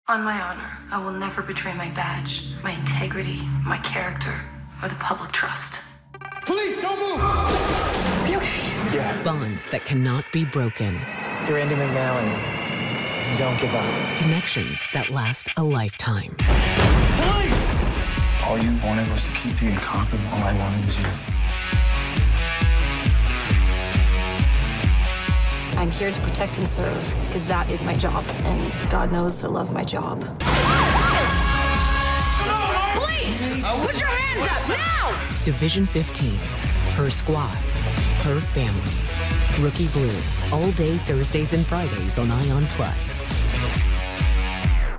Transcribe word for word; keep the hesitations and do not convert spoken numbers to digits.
On my honor, I will never betray my badge, my integrity, my character, or the public trust. Police, don't move! Are you okay? Yeah. Bonds that cannot be broken. You're Andy McNally. You don't give up. Connections that last a lifetime. Police! All you wanted was to keep being a cop, and all I wanted was you. I'm here to protect and serve, because that is my job, and God knows I love my job. Police! Put your hands up, now! Division fifteen. Her squad. Her family. Rookie Blue. All day Thursdays and Fridays on Ion Plus.